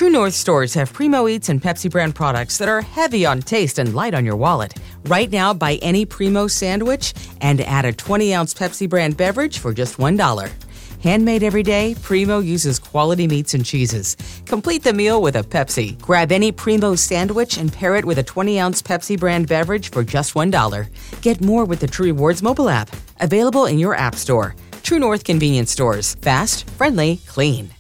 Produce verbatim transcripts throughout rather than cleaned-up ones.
True North stores have Primo Eats and Pepsi brand products that are heavy on taste and light on your wallet. Right now, buy any Primo sandwich and add a twenty-ounce Pepsi brand beverage for just one dollar. Handmade every day, Primo uses quality meats and cheeses. Complete the meal with a Pepsi. Grab any Primo sandwich and pair it with a twenty-ounce Pepsi brand beverage for just one dollar. Get more with the True Rewards mobile app. Available in your app store. True North Convenience Stores. Fast, friendly, clean.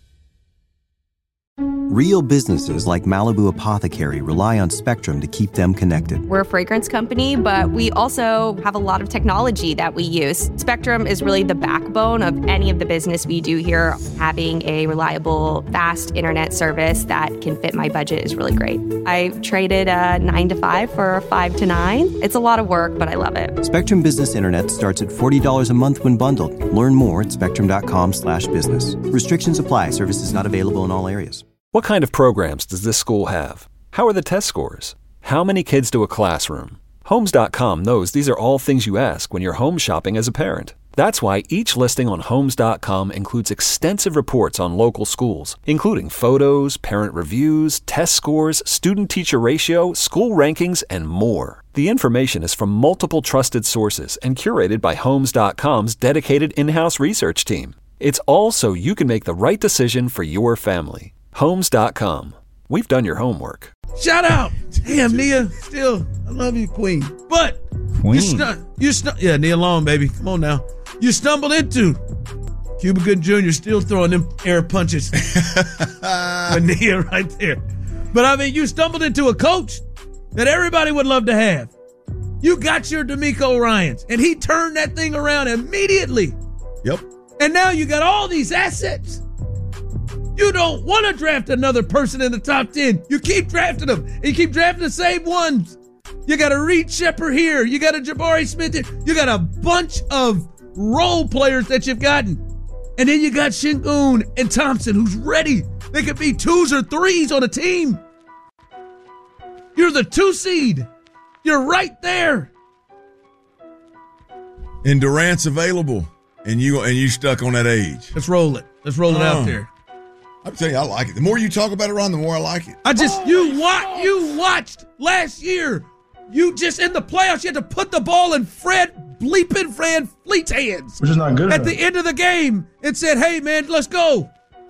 Real businesses like Malibu Apothecary rely on Spectrum to keep them connected. We're a fragrance company, but we also have a lot of technology that we use. Spectrum is really the backbone of any of the business we do here. Having a reliable, fast internet service that can fit my budget is really great. I traded a nine to five for a five to nine. It's a lot of work, but I love it. Spectrum Business Internet starts at forty dollars a month when bundled. Learn more at spectrum.com slash business. Restrictions apply. Services not available in all areas. What kind of programs does this school have? How are the test scores? How many kids to a classroom? Homes dot com knows these are all things you ask when you're home shopping as a parent. That's why each listing on Homes dot com includes extensive reports on local schools, including photos, parent reviews, test scores, student-teacher ratio, school rankings, and more. The information is from multiple trusted sources and curated by Homes dot com's dedicated in-house research team. It's all so you can make the right decision for your family. Homes dot com. We've done your homework. Shout out. Damn, Nia. Still, I love you, Queen. But Queen. you stu- you stu- yeah, Nia Long, baby. Come on now. You stumbled into Cuba Gooding Junior still throwing them air punches. But Nia right there. But I mean, you stumbled into a coach that everybody would love to have. You got your D'Amico Ryans, and he turned that thing around immediately. Yep. And now you got all these assets. You don't want to draft another person in the top ten. You keep drafting them. And you keep drafting the same ones. You got a Reed Shepherd here. You got a Jabari Smith here. You got a bunch of role players that you've gotten. And then you got Sengun and Thompson, who's ready. They could be twos or threes on a team. You're the two seed. You're right there. And Durant's available. And you and you stuck on that age. Let's roll it. Let's roll it Oh. out there. I'm telling you, I like it. The more you talk about it, Ron, the more I like it. I just you wa- you watched last year. You just in the playoffs, you had to put the ball in Fred bleeping Fred Fleet's hands, which is not good at enough. the end of the game, and said, "Hey man, let's go."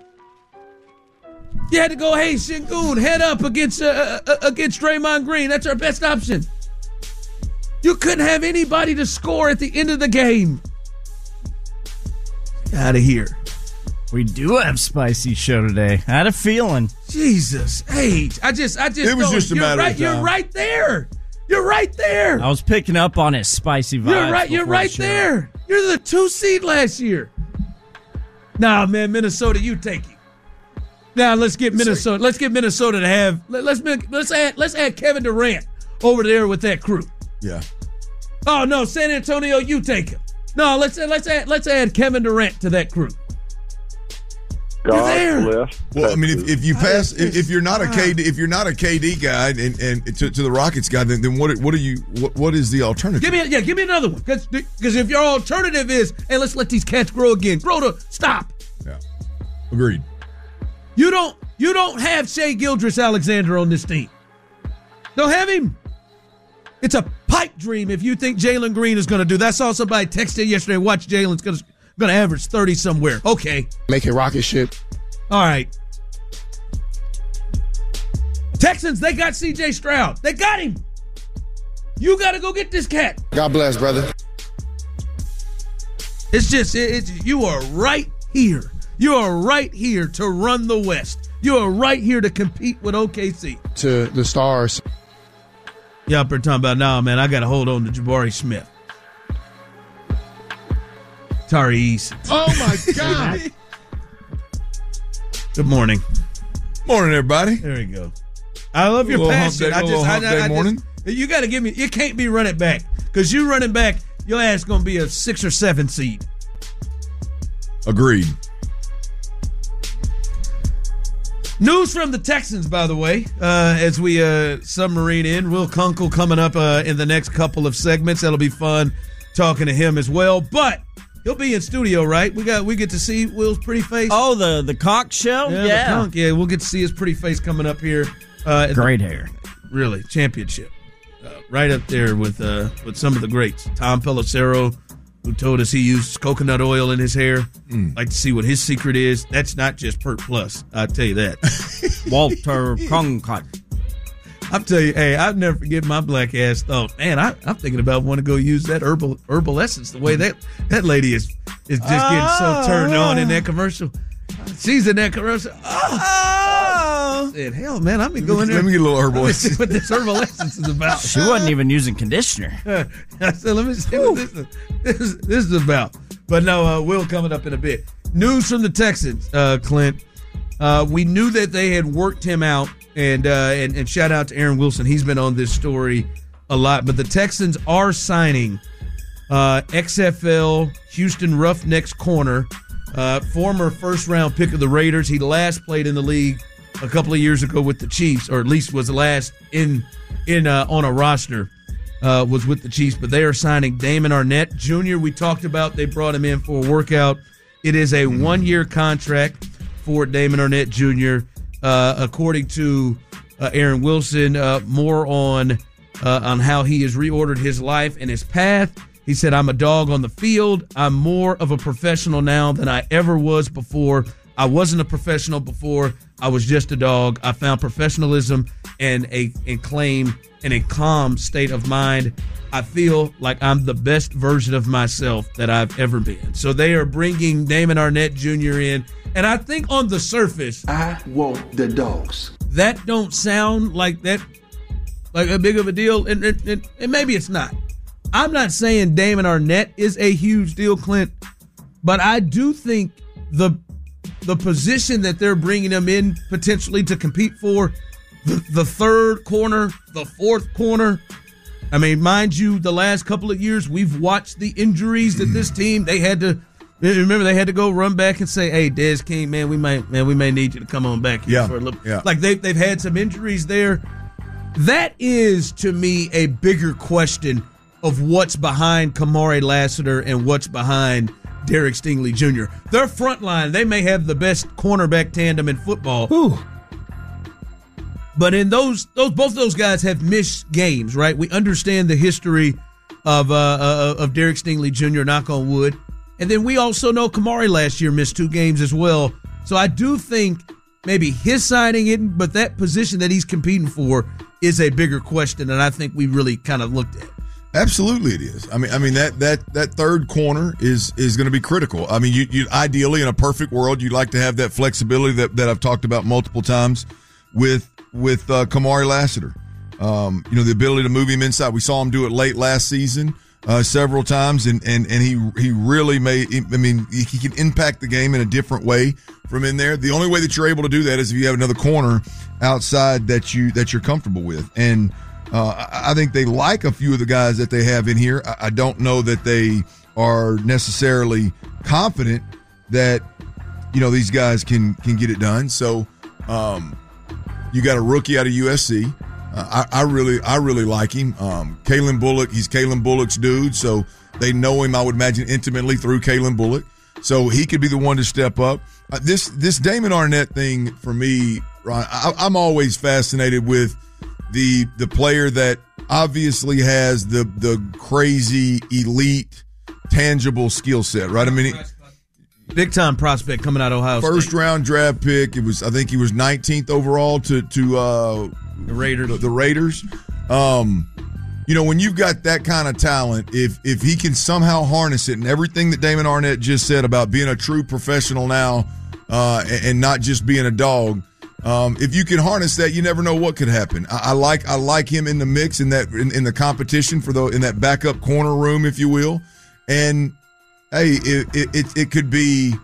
You had to go, "Hey Sengun, head up against uh, uh, against Draymond Green. That's our best option." You couldn't have anybody to score at the end of the game. Out of here. We do have spicy show today. I had a feeling. Jesus, hey, I just, I just. It was don't- just a you're matter of right, You're time. right there. You're right there. I was picking up on his spicy vibes. You're right. You're before right the show. there. You're the two seed last year. Nah, man, Minnesota, you take it. Now let's get Minnesota. Let's get Minnesota to have. Let, let's let's add let's add Kevin Durant over there with that crew. Yeah. Oh no, San Antonio, you take him. No, let's let's add let's add Kevin Durant to that crew. God there. bless. Well, I mean, if, if you pass, if, just- if you're not a ah. K D, if you're not a K D guy, and, and to, to the Rockets guy, then, then what what are you? What, what is the alternative? Give me a, yeah, give me another one. Because if your alternative is, hey, let's let these cats grow again. Grow to stop. Yeah. Agreed. You don't you don't have Shai Gilgeous-Alexander on this team. Don't have him. It's a pipe dream if you think Jalen Green is going to do that. I saw somebody texted yesterday, watch Jalen's going to going to average thirty somewhere. Okay. Make it rocket ship. All right. Texans, they got C J Stroud. They got him. You got to go get this cat. God bless, brother. It's just, it, it's, you are right here. You are right here to run the West. You are right here to compete with O K C. To the stars. Yeah, up there talking about, nah, man, I got to hold on to Jabari Smith. Tyrese. Oh, my God. Good morning. Morning, everybody. There you go. I love your Little hump passion. day- I little just, I, hump I, day I morning. just, you got to give me, you can't be running back. Because you running back, your ass going to be a six or seven seed. Agreed. News from the Texans, by the way, uh, as we uh, submarine in. Will Kunkel coming up uh, in the next couple of segments. That'll be fun talking to him as well. But He'll be in studio, right? We got we get to see Will's pretty face. Oh, the the conch shell? Yeah, Yeah. The conch. Yeah, we'll get to see his pretty face coming up here. Uh, Great hair. Really, championship. Uh, right up there with uh, with some of the greats. Tom Pelissero, who told us he uses coconut oil in his hair. Mm. Like to see what his secret is. That's not just Pert Plus. I'll tell you that. Walter Cronkite. I'll tell you, hey, I'll never forget my black ass thought, man, I, I'm thinking about wanting to go use that herbal herbal essence. The way that that lady is is just getting oh. so turned on in that commercial. She's in that commercial. Oh. I said, hell, man, I'm going to go in there. Let me get a little herbal essence. See what this herbal essence is about. She wasn't even using conditioner. I said, let me see what this is, this, is, this is about. But no, uh, Will coming up in a bit. News from the Texans, uh, Clint. Uh, we knew that they had worked him out, and, uh, and and shout out to Aaron Wilson. He's been on this story a lot. But the Texans are signing uh, X F L Houston Roughnecks corner, uh, former first-round pick of the Raiders. He last played in the league a couple of years ago with the Chiefs, or at least was the last in in uh, on a roster, uh, was with the Chiefs. But they are signing Damon Arnette Junior We talked about they brought him in for a workout. It is a one-year contract for Damon Arnette Junior Uh, according to uh, Aaron Wilson, uh, more on uh, on how he has reordered his life and his path. He said, I'm a dog on the field. I'm more of a professional now than I ever was before. I wasn't a professional before. I was just a dog. I found professionalism and a and claim in a calm state of mind. I feel like I'm the best version of myself that I've ever been. So they are bringing Damon Arnette Junior in. And I think on the surface, I want the dogs. That don't sound like that, like a big of a deal. And, and, and, and maybe it's not. I'm not saying Damon Arnette is a huge deal, Clint, but I do think the the position that they're bringing him in potentially to compete for, the, the third corner, the fourth corner. I mean, mind you, the last couple of years, we've watched the injuries that this team, they had to, remember, they had to go run back and say, hey, Des King, man, we might, man, we may need you to come on back here yeah, for a little. Yeah. Like, they've, they've had some injuries there. That is, to me, a bigger question of what's behind Kamari Lassiter and what's behind Derek Stingley Junior Their front line, they may have the best cornerback tandem in football. Whew. But in those, those, both of those guys have missed games, right? We understand the history of uh, uh, of Derek Stingley Junior, knock on wood. And then we also know Kamari last year missed two games as well. So I do think maybe his signing it, but that position that he's competing for is a bigger question, and I think we really kind of looked at. Absolutely, it is. I mean, I mean that that that third corner is is going to be critical. I mean, you, you ideally in a perfect world, you'd like to have that flexibility that, that I've talked about multiple times with with uh, Kamari Lassiter. Um, you know, the ability to move him inside. We saw him do it late last season uh, several times, and and and he he really made. I mean, he, he can impact the game in a different way from in there. The only way that you're able to do that is if you have another corner outside that you that you're comfortable with, and. Uh, I think they like a few of the guys that they have in here. I don't know that they are necessarily confident that, you know, these guys can can get it done. So um, you got a rookie out of U S C. Uh, I, I really I really like him. Um, Kalen Bullock, he's Kalen Bullock's dude, so they know him, I would imagine, intimately through Kalen Bullock. So he could be the one to step up. Uh, this this Damon Arnette thing for me, Ron, I, I'm always fascinated with the the player that obviously has the the crazy elite tangible skill set, right? I mean, big time prospect coming out of Ohio State. First round draft pick. It was I think he was nineteenth overall to to uh, the Raiders. The, the Raiders. Um, you know, when you've got that kind of talent, if if he can somehow harness it, and everything that Damon Arnette just said about being a true professional now, uh, and, and not just being a dog. Um, if you can harness that, you never know what could happen. I, I like I like him in the mix in that in, in the competition for the in that backup corner room, if you will. And hey, it it, it could be.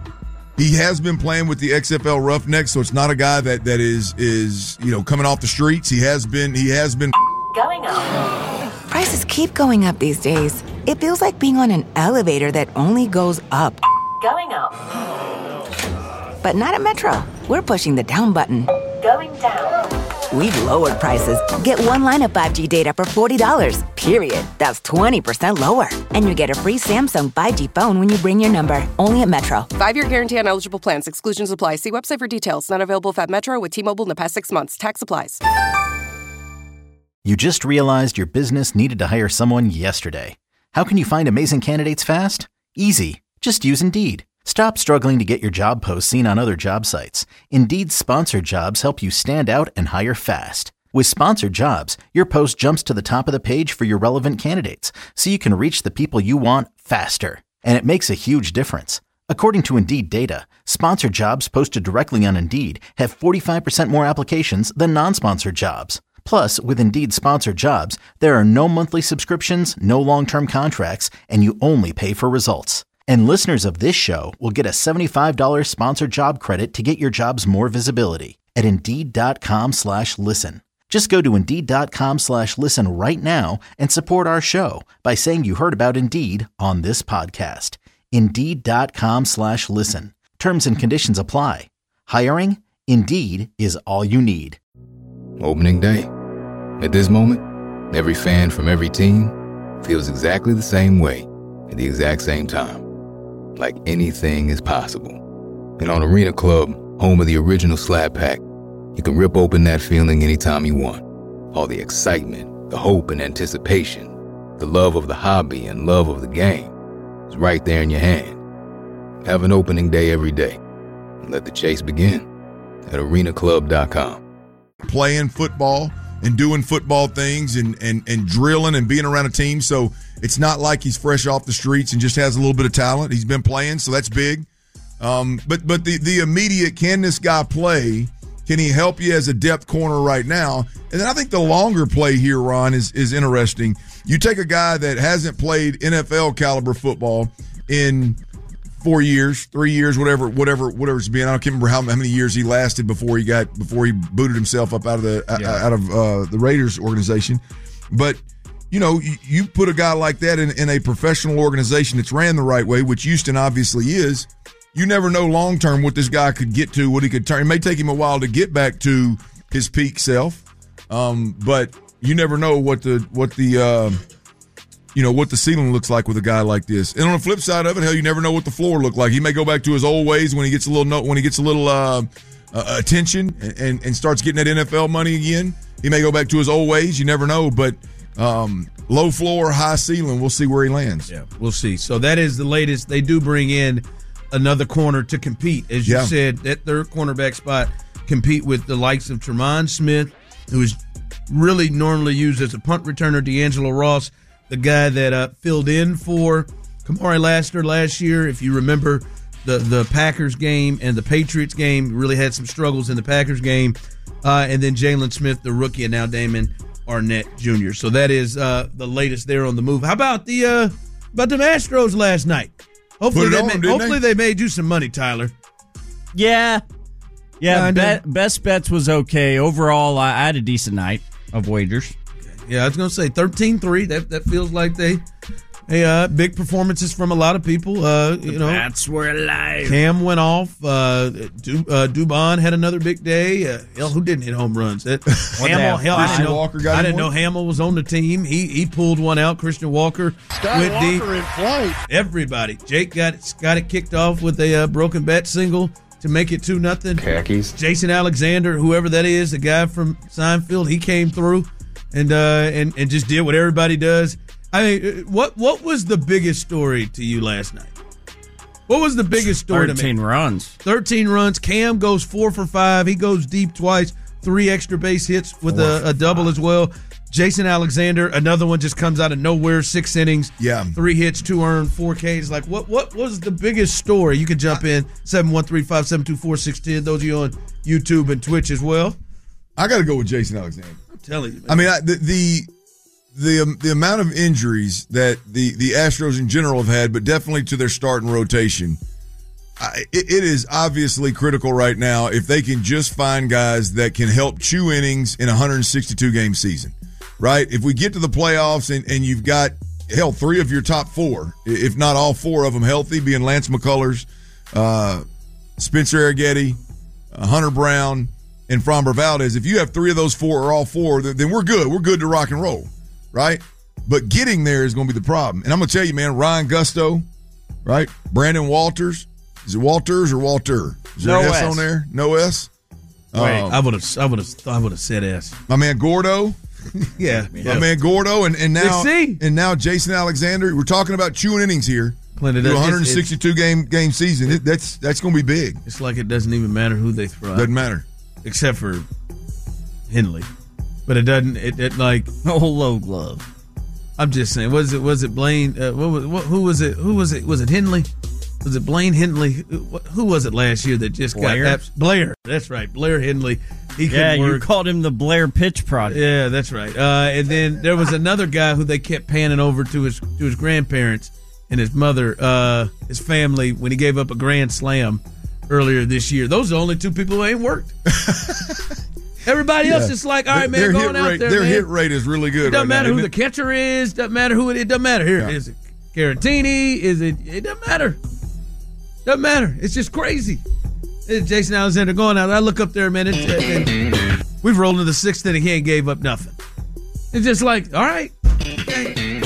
He has been playing with the X F L Roughnecks, so it's not a guy that, that is is you know coming off the streets. He has been he has been going up. Prices keep going up these days. It feels like being on an elevator that only goes up. Going up. But not at Metro. We're pushing the down button. Going down. We've lowered prices. Get one line of five G data for forty dollars, period. That's twenty percent lower. And you get a free Samsung five G phone when you bring your number. Only at Metro. Five-year guarantee on eligible plans. Exclusions apply. See website for details. Not available at Metro with T-Mobile in the past six months. Tax applies. You just realized your business needed to hire someone yesterday. How can you find amazing candidates fast? Easy. Just use Indeed. Stop struggling to get your job posts seen on other job sites. Indeed's sponsored jobs help you stand out and hire fast. With sponsored jobs, your post jumps to the top of the page for your relevant candidates, so you can reach the people you want faster. And it makes a huge difference. According to Indeed data, sponsored jobs posted directly on Indeed have forty-five percent more applications than non-sponsored jobs. Plus, with Indeed sponsored jobs, there are no monthly subscriptions, no long-term contracts, and you only pay for results. And listeners of this show will get a seventy-five dollars sponsored job credit to get your jobs more visibility at Indeed.com slash listen. Just go to Indeed.com slash listen right now and support our show by saying you heard about Indeed on this podcast. Indeed.com slash listen. Terms and conditions apply. Hiring? Indeed is all you need. Opening day. At this moment, every fan from every team feels exactly the same way at the exact same time. Like anything is possible. And on Arena Club, home of the original Slab Pack, you can rip open that feeling anytime you want. All the excitement, the hope and anticipation, the love of the hobby and love of the game is right there in your hand. Have an opening day every day. And let the chase begin at arena club dot com. Playing football and doing football things and, and, and drilling and being around a team. So it's not like he's fresh off the streets and just has a little bit of talent. He's been playing, so that's big. Um, but but the, the immediate, can this guy play? Can he help you as a depth corner right now? And then I think the longer play here, Ron, is, is interesting. You take a guy that hasn't played N F L caliber football in four years, three years, whatever, whatever, whatever it's been. I can't remember how, how many years he lasted before he got before he booted himself up out of the yeah. out of uh, the Raiders organization. But you know, you, you put a guy like that in, in a professional organization that's ran the right way, which Houston obviously is. You never know long term what this guy could get to, what he could turn. It may take him a while to get back to his peak self, um, but you never know what the what the uh, you know what the ceiling looks like with a guy like this. And on the flip side of it, hell, you never know what the floor looked like. He may go back to his old ways when he gets a little when he gets a little uh, uh, attention and, and starts getting that N F L money again. He may go back to his old ways. You never know, but um, low floor, high ceiling. We'll see where he lands. Yeah, we'll see. So that is the latest. They do bring in another corner to compete, as you yeah. said, that third cornerback spot, compete with the likes of Tremont Smith, who is really normally used as a punt returner, D'Angelo Ross, the guy that uh, filled in for Kamari Lassiter last year. If you remember the, the Packers game and the Patriots game, really had some struggles in the Packers game. Uh, and then Jalen Smith, the rookie, and now Damon Arnett Junior So that is uh, the latest there on the move. How about the uh, about the Astros last night? Hopefully, they, on, made, hopefully they? they made you some money, Tyler. Yeah. Yeah, bet, best bets was okay. Overall, I, I had a decent night of wagers. Yeah, I was going to say thirteen three. That that feels like they, hey, uh, big performances from a lot of people. Uh, you know, Bats were alive. Cam went off. Uh, du, uh, Dubon had another big day. Uh, hell, who didn't hit home runs? That, Hamill, hell, I didn't, know, Walker got I didn't know Hamill was on the team. He he pulled one out. Christian Walker Scott went Walker deep. in flight. Everybody. Jake got it, got it kicked off with a uh, broken bat single to make it two nothing. Khakis. Jason Alexander, whoever that is, the guy from Seinfeld, he came through and uh, and and just did what everybody does. I mean, what what was the biggest story to you last night? What was the biggest story to me? thirteen runs. thirteen runs. Cam goes four for five. He goes deep twice. Three extra base hits with a, a double as well. Jason Alexander, another one just comes out of nowhere. Six innings. Yeah. Three hits, two earned, four Ks. Like, what what was the biggest story? You can jump in seven one three five seven two four six one zero. Those of you on YouTube and Twitch as well. I got to go with Jason Alexander. I'm telling you, man. I mean, I, the, the the um, the amount of injuries that the the Astros in general have had, but definitely to their starting rotation, I, it, it is obviously critical right now if they can just find guys that can help chew innings in a one hundred sixty-two game season, right? If we get to the playoffs and, and you've got, hell, three of your top four, if not all four of them healthy, being Lance McCullers, uh, Spencer Arrighetti, uh, Hunter Brown, and Framber Valdez, if you have three of those four or all four, then, then we're good. We're good to rock and roll, right? But getting there is going to be the problem. And I'm going to tell you, man, Ryan Gusto, right? Brandon Walters. Is it Walters or Walter? Is there no an S, S on there? No S? Wait, um, I would have I would have I would have said S. My man Gordo. yeah. My yeah. man Gordo and, and now see? and now Jason Alexander. We're talking about chewing innings here. Clint, it Do a does- one hundred it's- sixty-two game game season. It, that's that's going to be big. It's like it doesn't even matter who they throw out. Doesn't matter. Except for Henley. But it doesn't it, it like oh low glove. I'm just saying, was it was it Blaine uh, what was what, who was it who was it was it Henley? Was it Blaine Henley? Who, who was it last year that just Blair? got abs- Blair? That's right, Blair Henley. He Yeah, could you work. called him the Blair Pitch Project. Yeah, that's right. Uh, and then there was another guy who they kept panning over to his to his grandparents and his mother, uh, his family when he gave up a grand slam earlier this year. Those are the only two people who ain't worked. Everybody else Yeah. is like, all right, man, their going hit out rate, there, Their man. hit rate is really good. It doesn't right matter now, who the isn't it? catcher is. Doesn't matter who it. It doesn't matter. Here Yeah. is it Caratini? Is it? It doesn't matter. Doesn't matter. It's just crazy. It's Jason Alexander going out. I look up there, man. It's, and we've rolled into the sixth inning. He ain't gave up nothing. It's just like, all right. Okay.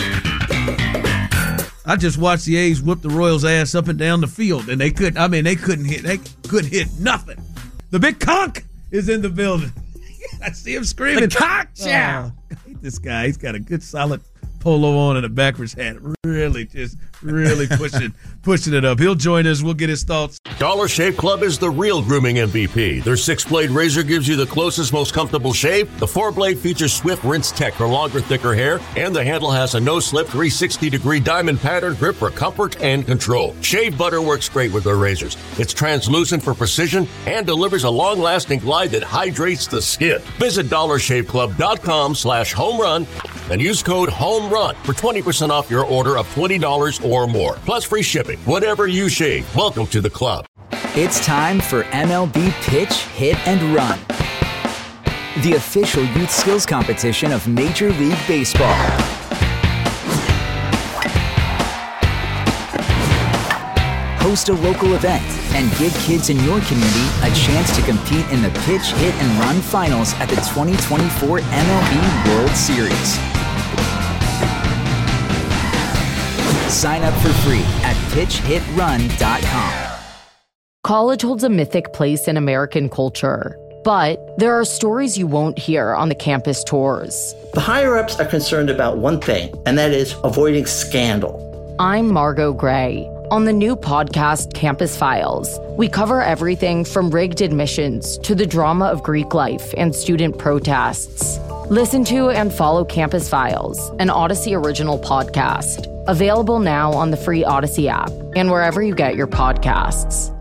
I just watched the A's whip the Royals' ass up and down the field, and they couldn't. I mean, they couldn't hit. They couldn't hit nothing. The big conch is in the building. I see him screaming. The conch, yeah. Oh, I hate this guy. He's got a good solid polo on and a backwards hat. Really, just really pushing, pushing it up. He'll join us. We'll get his thoughts. Dollar Shave Club is the real grooming M V P. Their six-blade razor gives you the closest, most comfortable shave. The four-blade features swift rinse tech for longer, thicker hair, and the handle has a no-slip three sixty degree diamond pattern grip for comfort and control. Shave butter works great with their razors. It's translucent for precision and delivers a long-lasting glide that hydrates the skin. Visit dollar shave club dot com slash home run and use code HOMERUN for twenty percent off your order of twenty dollars or more. Plus free shipping. Whatever you shave, welcome to the club. It's time for M L B Pitch, Hit, and Run, the official youth skills competition of Major League Baseball. Host a local event and give kids in your community a chance to compete in the Pitch, Hit, and Run finals at the twenty twenty-four M L B World Series. Sign up for free at pitch hit run dot com. College holds a mythic place in American culture, but there are stories you won't hear on the campus tours. The higher-ups are concerned about one thing, and that is avoiding scandal. I'm Margot Gray. On the new podcast, Campus Files, we cover everything from rigged admissions to the drama of Greek life and student protests. Listen to and follow Campus Files, an Odyssey original podcast. Available now on the free Odyssey app and wherever you get your podcasts.